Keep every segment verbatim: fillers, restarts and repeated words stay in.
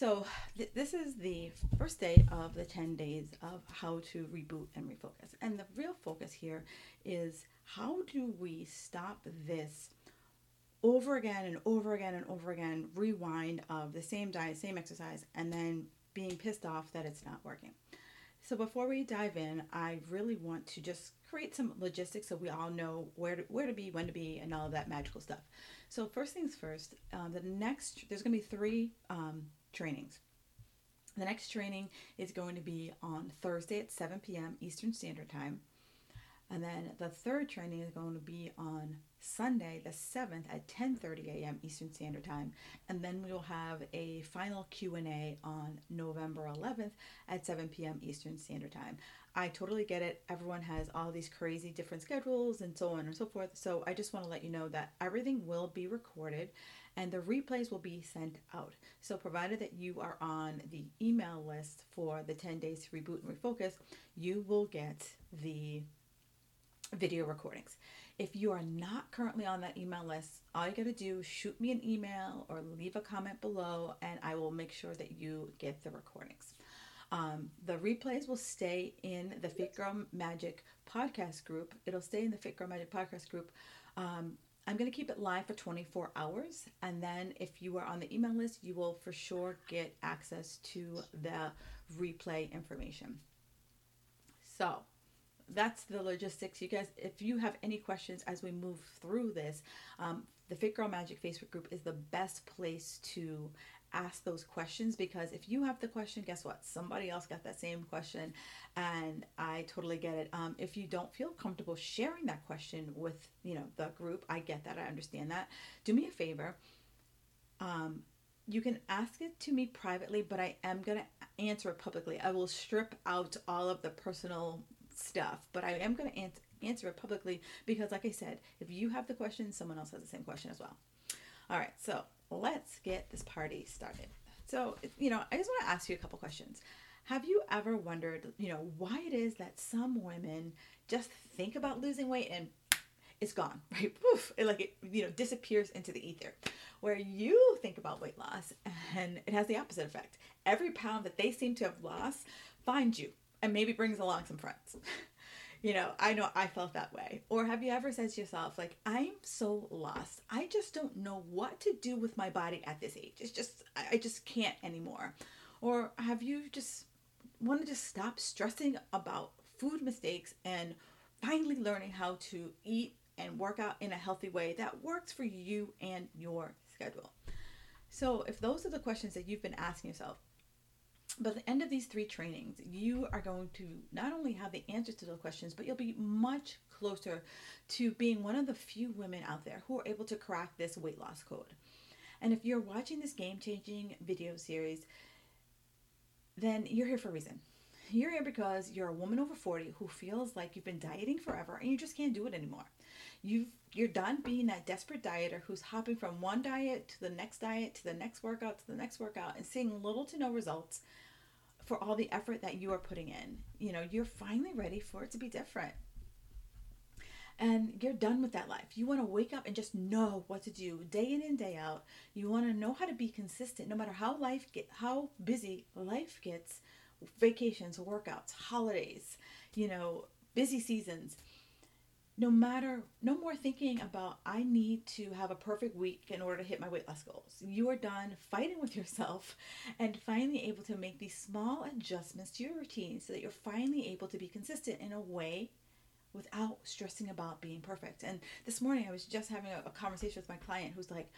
So, th- this is the first day of the ten days of how to reboot and refocus. And the real focus here is how do we stop this over again and over again and over again rewind of the same diet, same exercise, and then being pissed off that it's not working. So before we dive in, I really want to just create some logistics so we all know where to, where to be, when to be, and all of that magical stuff. So first things first, um, the next there's going to be three um, trainings. The next training is going to be on Thursday at seven p m. Eastern Standard Time. And then the third training is going to be on Sunday, the seventh at ten thirty a m. Eastern Standard Time. And then we will have a final Q and A on November eleventh at seven p m. Eastern Standard Time. I totally get it. Everyone has all these crazy different schedules and so on and so forth. So I just want to let you know that everything will be recorded and the replays will be sent out. So provided that you are on the email list for the ten days to reboot and refocus, you will get the video recordings. If you are not currently on that email list, all you got to do is shoot me an email or leave a comment below, and I will make sure that you get the recordings. Um, the replays will stay in the Fit Girl Magic podcast group. It'll stay in the Fit Girl Magic podcast group. Um, I'm going to keep it live for twenty-four hours. And then if you are on the email list, you will for sure get access to the replay information. So, that's the logistics. You guys, if you have any questions as we move through this, um, the Fit Girl Magic Facebook group is the best place to ask those questions, because if you have the question, guess what? Somebody else got that same question, and I totally get it. Um, if you don't feel comfortable sharing that question with, you know, the group, I get that. I understand that. Do me a favor. Um, you can ask it to me privately, but I am going to answer it publicly. I will strip out all of the personal stuff, but I am going to answer answer it publicly because, like I said, if you have the question, someone else has the same question as well. All right, so let's get this party started. So, you know, I just want to ask you a couple questions. Have you ever wondered, you know, why it is that some women just think about losing weight and it's gone, right? Poof, it like it, you know, disappears into the ether. Where you think about weight loss and it has the opposite effect. Every pound that they seem to have lost finds you and maybe brings along some friends. You know, I know I felt that way. Or have you ever said to yourself, like, I'm so lost. I just don't know what to do with my body at this age. It's just, I just can't anymore. Or have you just wanted to stop stressing about food mistakes and finally learning how to eat and work out in a healthy way that works for you and your schedule? So if those are the questions that you've been asking yourself, by the end of these three trainings, you are going to not only have the answers to those questions, but you'll be much closer to being one of the few women out there who are able to crack this weight loss code. And if you're watching this game-changing video series, then you're here for a reason. You're here because you're a woman over forty who feels like you've been dieting forever and you just can't do it anymore. You've, you're done being that desperate dieter who's hopping from one diet to the next diet, to the next workout, to the next workout, and seeing little to no results for all the effort that you are putting in. You know, you're finally ready for it to be different. And you're done with that life. You want to wake up and just know what to do day in and day out. You want to know how to be consistent no matter how life get how busy life gets, vacations, workouts, holidays, you know, busy seasons. No matter, no more thinking about, I need to have a perfect week in order to hit my weight loss goals. You are done fighting with yourself and finally able to make these small adjustments to your routine so that you're finally able to be consistent in a way without stressing about being perfect. And this morning I was just having a, a conversation with my client who's like,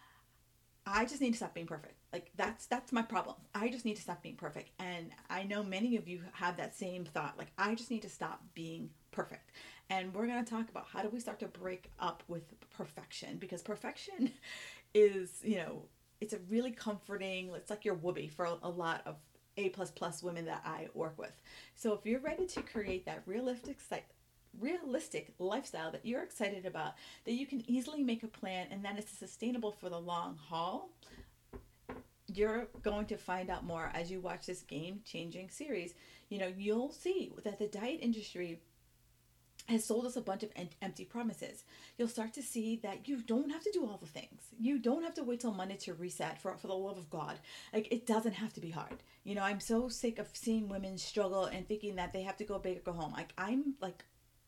I just need to stop being perfect. Like that's that's my problem. I just need to stop being perfect. And I know many of you have that same thought. Like I just need to stop being perfect. And we're going to talk about how do we start to break up with perfection, because perfection is, you know, it's a really comforting, it's like your whoopee for a, a lot of A plus plus women that I work with. So if you're ready to create that realistic site, realistic lifestyle that you're excited about, that you can easily make a plan and that is sustainable for the long haul, you're going to find out more as you watch this game changing series. You know, you'll see that the diet industry has sold us a bunch of em- empty promises. You'll start to see that you don't have to do all the things. You don't have to wait till Monday to reset, for, for the love of God. Like, it doesn't have to be hard. You know, I'm so sick of seeing women struggle and thinking that they have to go big or go home. Like, I'm like,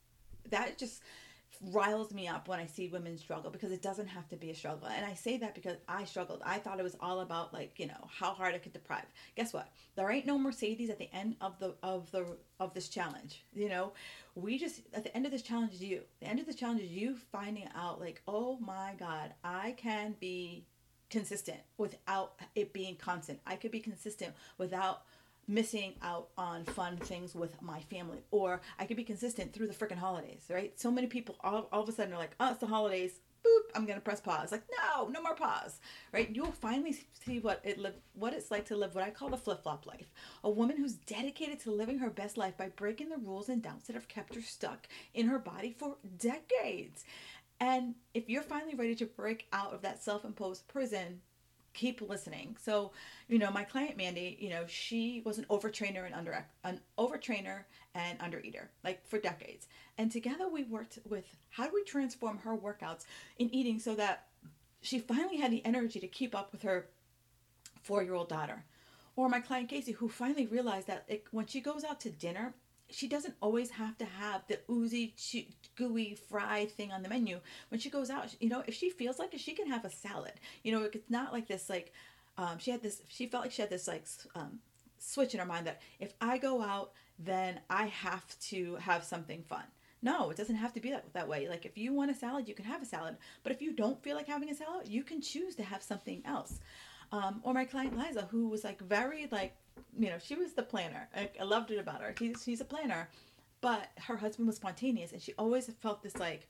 that just riles me up when I see women struggle, because it doesn't have to be a struggle. And I say that because I struggled. I thought it was all about, like, you know, how hard I could deprive. Guess what? There ain't no Mercedes at the end of the of the of this challenge. You know, we just, at the end of this challenge is you. The end of the challenge is you finding out, like, oh my God, I can be consistent without it being constant. I could be consistent without missing out on fun things with my family, or I could be consistent through the freaking holidays, right? So many people all, all of a sudden are like, oh, it's the holidays, boop, I'm gonna press pause. Like, no, no more pause, right? You'll finally see what it live, what it's like to live what I call the flip-flop life. A woman who's dedicated to living her best life by breaking the rules and doubts that have kept her stuck in her body for decades. And if you're finally ready to break out of that self-imposed prison, keep listening. So, you know, my client Mandy, you know, she was an overtrainer and under an overtrainer and undereater, like, for decades. And together we worked with how do we transform her workouts in eating so that she finally had the energy to keep up with her four-year-old daughter. Or my client Casey, who finally realized that it, when she goes out to dinner, she doesn't always have to have the oozy, gooey, fried thing on the menu. When she goes out, you know, if she feels like it, she can have a salad. You know, it's not like this, like, um, she had this, she felt like she had this, like, um, switch in her mind that if I go out, then I have to have something fun. No, it doesn't have to be that, that way. Like, if you want a salad, you can have a salad. But if you don't feel like having a salad, you can choose to have something else. Um, or my client Liza, who was, like, very, like, you know, she was the planner. I, I loved it about her. She's, she's a planner, but her husband was spontaneous, and she always felt this, like,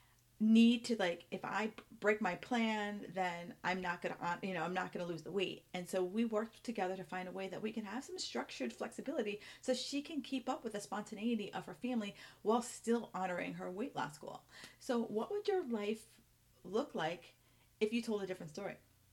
need to, like, if I break my plan, then I'm not gonna, you know, I'm not gonna lose the weight. And so we worked together to find a way that we can have some structured flexibility so she can keep up with the spontaneity of her family while still honoring her weight loss goal. So what would your life look like if you told a different story?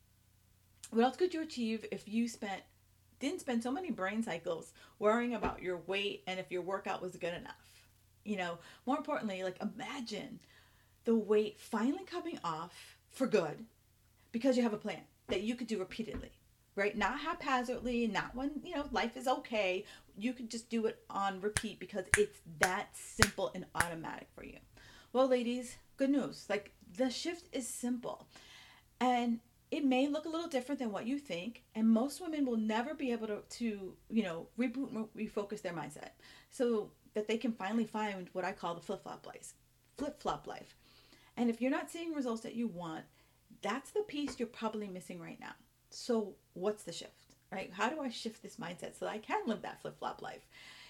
What else could you achieve if you spent didn't spend so many brain cycles worrying about your weight and if your workout was good enough? You know, more importantly, like, imagine the weight finally coming off for good because you have a plan that you could do repeatedly, right? Not haphazardly, not when, you know, life is okay. You could just do it on repeat because it's that simple and automatic for you. Well, ladies, good news. Like, the shift is simple. And it may look a little different than what you think, and most women will never be able to, to you know, reboot and refocus their mindset so that they can finally find what I call the flip-flop life. Flip-flop life. And if you're not seeing results that you want, that's the piece you're probably missing right now. So what's the shift, right? How do I shift this mindset so that I can live that flip-flop life?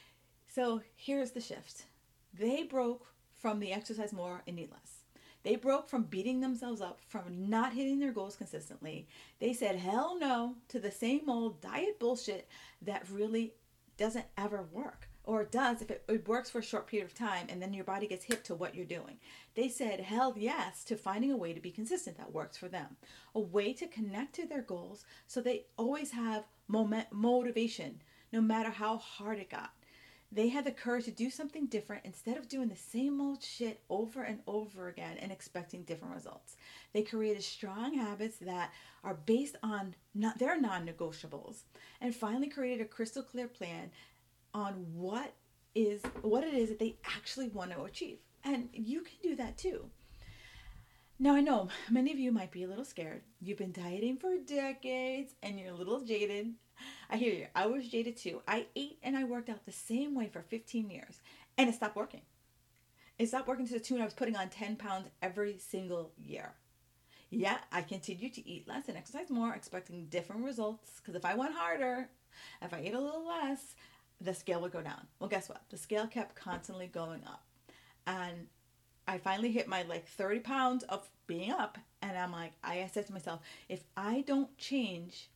So here's the shift. They broke from the exercise more and eat less. They broke from beating themselves up, from not hitting their goals consistently. They said hell no to the same old diet bullshit that really doesn't ever work. Or it does if it, it works for a short period of time and then your body gets hip to what you're doing. They said hell yes to finding a way to be consistent that works for them. A way to connect to their goals so they always have moment, motivation no matter how hard it got. They had the courage to do something different instead of doing the same old shit over and over again and expecting different results. They created strong habits that are based on not their non-negotiables, and finally created a crystal clear plan on what is what it is that they actually want to achieve. And you can do that too. Now, I know many of you might be a little scared. You've been dieting for decades and you're a little jaded. I hear you. I was jaded too. I ate and I worked out the same way for fifteen years and it stopped working. It stopped working to the tune I was putting on ten pounds every single year. Yeah, I continued to eat less and exercise more, expecting different results. Because if I went harder, if I ate a little less, the scale would go down. Well, guess what? The scale kept constantly going up. And I finally hit my like thirty pounds of being up. And I'm like, I said to myself, if I don't change,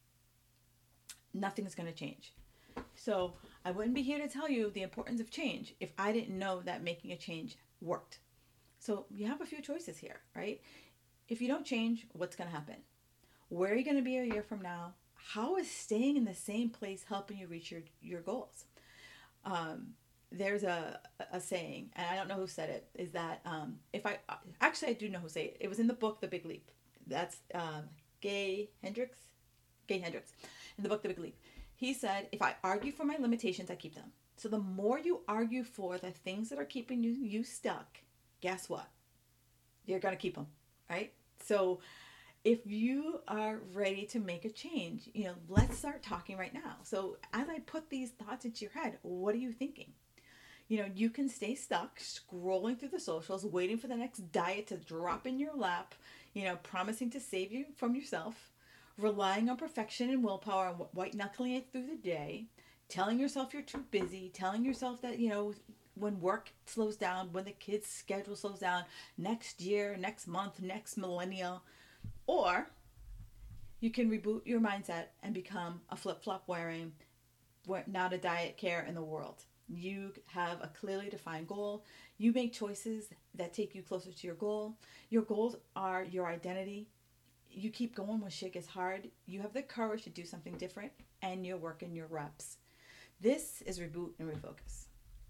nothing's going to change. So I wouldn't be here to tell you the importance of change if I didn't know that making a change worked. So you have a few choices here, right? If you don't change, what's going to happen? Where are you going to be a year from now? How is staying in the same place helping you reach your, your goals? Um, there's a a saying, and I don't know who said it, is that um, if I actually I do know who said it. It was in the book The Big Leap. That's um, Gay Hendricks. Gay Hendricks, in the book The Big Leap. He said, if I argue for my limitations, I keep them. So the more you argue for the things that are keeping you, you stuck, guess what? You're going to keep them, right? So if you are ready to make a change, you know, let's start talking right now. So as I put these thoughts into your head, what are you thinking? You know, you can stay stuck scrolling through the socials, waiting for the next diet to drop in your lap, you know, promising to save you from yourself, relying on perfection and willpower and white knuckling it through the day, telling yourself you're too busy, telling yourself that, you know, when work slows down, when the kids' schedule slows down, next year, next month, next millennial. Or you can reboot your mindset and become a flip-flop wearing, not a diet care in the world. You have a clearly defined goal. You make choices that take you closer to your goal. Your goals are your identity. You keep going when shit gets hard. You have the courage to do something different, and you're working your reps. This is Reboot and Refocus.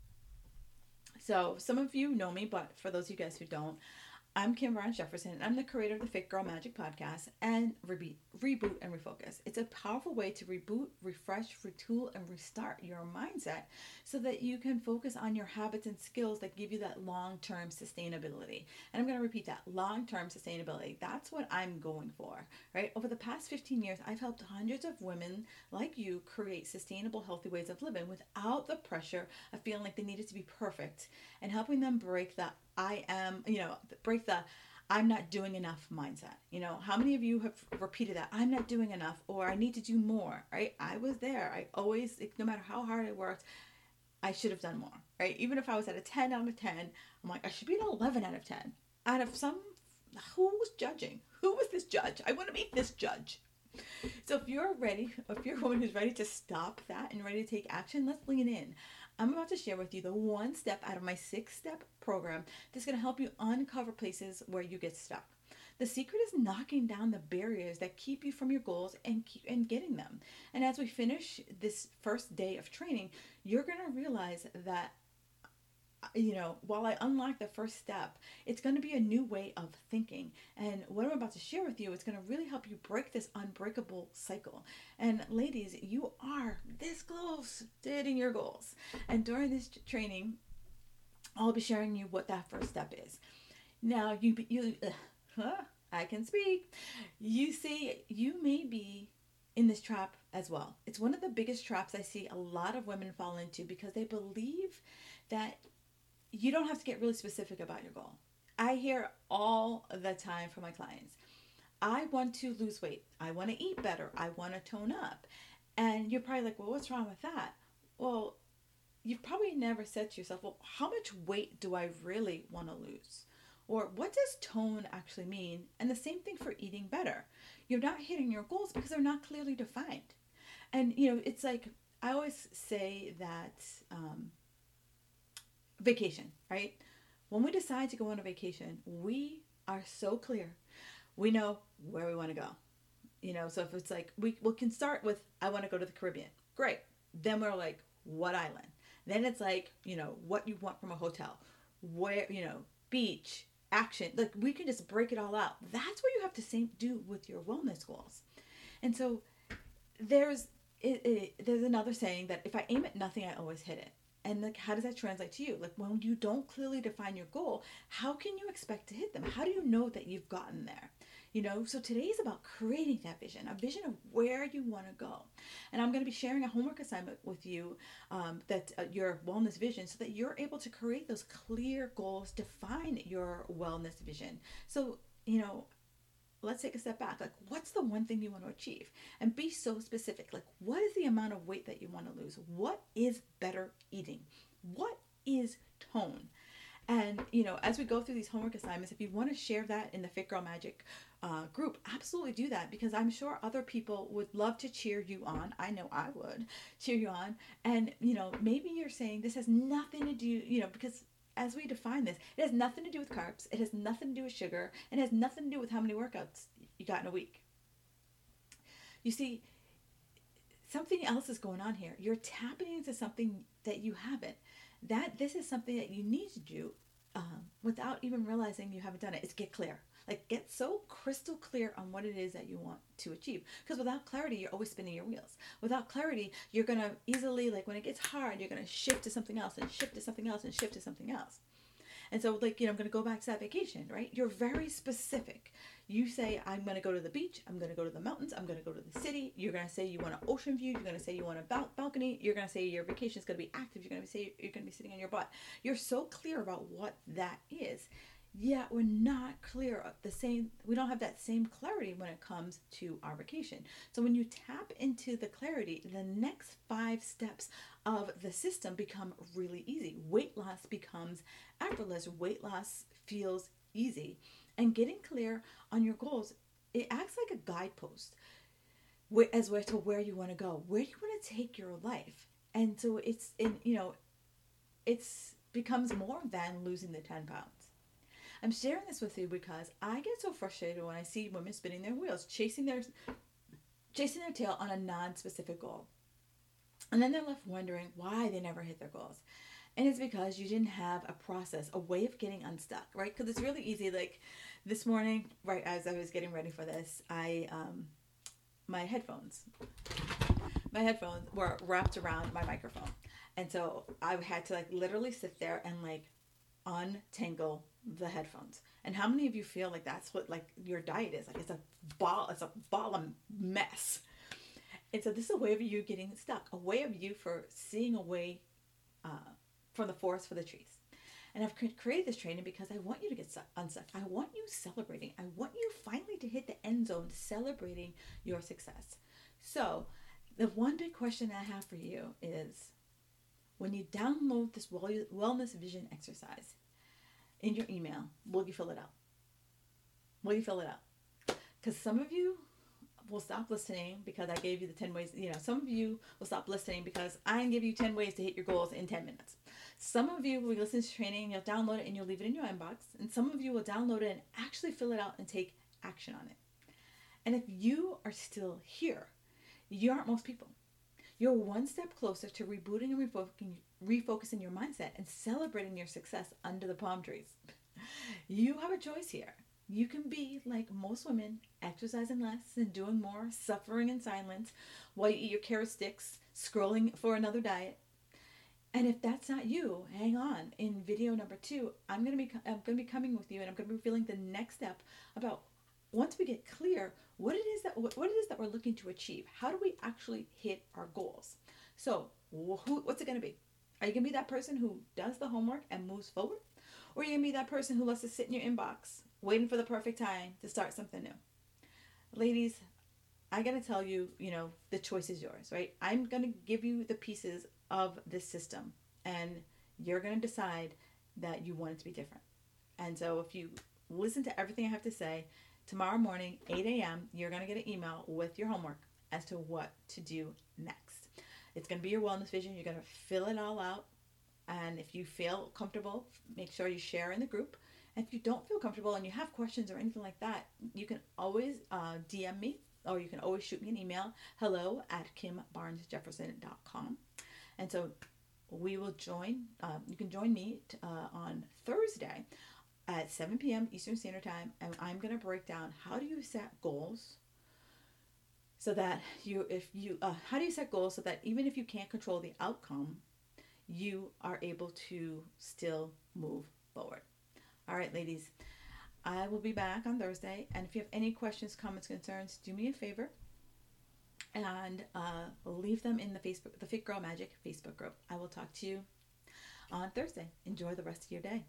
So some of you know me, but for those of you guys who don't, I'm Kim Barnes Jefferson. I'm the creator of the Fit Girl Magic podcast and Rebe- Reboot and Refocus. It's a powerful way to reboot, refresh, retool, and restart your mindset so that you can focus on your habits and skills that give you that long-term sustainability. And I'm going to repeat that, long-term sustainability. That's what I'm going for, right? Over the past fifteen years, I've helped hundreds of women like you create sustainable, healthy ways of living without the pressure of feeling like they needed to be perfect, and helping them break that I am, you know, break the I'm not doing enough mindset. You know, how many of you have repeated that? I'm not doing enough, or I need to do more, right? I was there. I always, no matter how hard I worked, I should have done more, right? Even if I was at a ten out of ten, I'm like, I should be an eleven out of ten. Out of some, who was judging? Who was this judge? I want to be this judge. So if you're ready, if you're a woman who's ready to stop that and ready to take action, let's lean in. I'm about to share with you the one step out of my six step program that's going to help you uncover places where you get stuck. The secret is knocking down the barriers that keep you from your goals and keep and getting them. And as we finish this first day of training, you're going to realize that, you know, while I unlock the first step, it's going to be a new way of thinking. And what I'm about to share with you is going to really help you break this unbreakable cycle. And ladies, you are this close to hitting your goals. And during this training, I'll be sharing you what that first step is. Now, you, you, uh, I can speak. You see, you may be in this trap as well. It's one of the biggest traps I see a lot of women fall into because they believe that you don't have to get really specific about your goal. I hear all the time from my clients, I want to lose weight. I want to eat better. I want to tone up. And you're probably like, well, what's wrong with that? Well, you've probably never said to yourself, well, how much weight do I really want to lose? Or what does tone actually mean? And the same thing for eating better. You're not hitting your goals because they're not clearly defined. And, you know, it's like, I always say that, um, vacation, right? When we decide to go on a vacation, we are so clear. We know where we want to go. You know, so if it's like, we, we can start with, I want to go to the Caribbean. Great. Then we're like, what island? Then it's like, you know, what you want from a hotel. Where, you know, beach, action. Like, we can just break it all out. That's what you have to same, do with your wellness goals. And so there's, it, it, there's another saying that if I aim at nothing, I always hit it. And like, how does that translate to you? Like, when you don't clearly define your goal, how can you expect to hit them? How do you know that you've gotten there? You know, so today is about creating that vision, a vision of where you want to go. And I'm going to be sharing a homework assignment with you, um, that uh, your wellness vision, so that you're able to create those clear goals, define your wellness vision. So, you know, let's take a step back. Like, what's the one thing you want to achieve? And be so specific. Like, what is the amount of weight that you want to lose? What is better eating? What is tone? And, you know, as we go through these homework assignments, if you want to share that in the Fit Girl Magic uh, group, absolutely do that, because I'm sure other people would love to cheer you on. I know I would cheer you on. And, you know, maybe you're saying this has nothing to do, you know, because as we define this, it has nothing to do with carbs. It has nothing to do with sugar. And it has nothing to do with how many workouts you got in a week. You see, something else is going on here. You're tapping into something that you haven't. That this is something that you need to do um, without even realizing you haven't done it. Is get clear. Like, get so crystal clear on what it is that you want to achieve. Because without clarity, you're always spinning your wheels. Without clarity, you're going to easily, like when it gets hard, you're going to shift to something else and shift to something else and shift to something else. And so, like, you know, I'm going to go back to that vacation, right? You're very specific. You say, I'm going to go to the beach. I'm going to go to the mountains. I'm going to go to the city. You're going to say you want an ocean view. You're going to say you want a bal- balcony. You're going to say your vacation is going to be active. You're going to say you're going to be sitting on your butt. You're so clear about what that is. Yet we're not clear of the same, we don't have that same clarity when it comes to our vacation. So when you tap into the clarity, the next five steps of the system become really easy. Weight loss becomes effortless. Weight loss feels easy. And getting clear on your goals, it acts like a guidepost as to where you want to go. Where do you want to take your life? And so it's, in, you know, it's becomes more than losing the ten pounds. I'm sharing this with you because I get so frustrated when I see women spinning their wheels, chasing their chasing their tail on a non-specific goal. And then they're left wondering why they never hit their goals. And it's because you didn't have a process, a way of getting unstuck, right? Because it's really easy. Like this morning, right as I was getting ready for this, I um, my headphones, my headphones were wrapped around my microphone. And so I had to like literally sit there and like untangle the headphones. And how many of you feel like that's what like your diet is? Like it's a ball, it's a ball of mess. And so this is a way of you getting stuck, a way of you for seeing a way uh, from the forest for the trees. And I've created this training because I want you to get stuck, unstuck. I want you celebrating. I want you finally to hit the end zone, celebrating your success. So the one big question I have for you is, when you download this wellness vision exercise in your email, will you fill it out? Will you fill it out? Because some of you will stop listening because I gave you the ten ways. You know, some of you will stop listening because I give you ten ways to hit your goals in ten minutes. Some of you will listen to training, you'll download it and you'll leave it in your inbox. And some of you will download it and actually fill it out and take action on it. And if you are still here, you aren't most people. You're one step closer to rebooting and refocusing, refocusing your mindset and celebrating your success under the palm trees. You have a choice here. You can be like most women, exercising less and doing more, suffering in silence while you eat your carrot sticks, scrolling for another diet. And if that's not you, hang on. In video number two, I'm going to be I'm going to be coming with you, and I'm going to be revealing the next step about, once we get clear what it is that what it is that we're looking to achieve. How do we actually hit our goals? So, who, what's it going to be? Are you going to be that person who does the homework and moves forward? Or are you going to be that person who lets it sit in your inbox, waiting for the perfect time to start something new? Ladies, I got to tell you, you know, the choice is yours, right? I'm going to give you the pieces of this system, and you're going to decide that you want it to be different. And so if you listen to everything I have to say, tomorrow morning, eight a.m., you're going to get an email with your homework as to what to do next. It's going to be your wellness vision. You're going to fill it all out. And if you feel comfortable, make sure you share in the group. And if you don't feel comfortable and you have questions or anything like that, you can always uh, D M me, or you can always shoot me an email, hello at kim barnes jefferson dot com. And so we will join, um, you can join me t- uh, on Thursday at seven p.m. Eastern Standard Time, and I'm going to break down how do you set goals so that you, if you, uh, how do you set goals so that even if you can't control the outcome, you are able to still move forward. All right, ladies, I will be back on Thursday, and if you have any questions, comments, concerns, do me a favor and uh, leave them in the Facebook, the Fit Girl Magic Facebook group. I will talk to you on Thursday. Enjoy the rest of your day.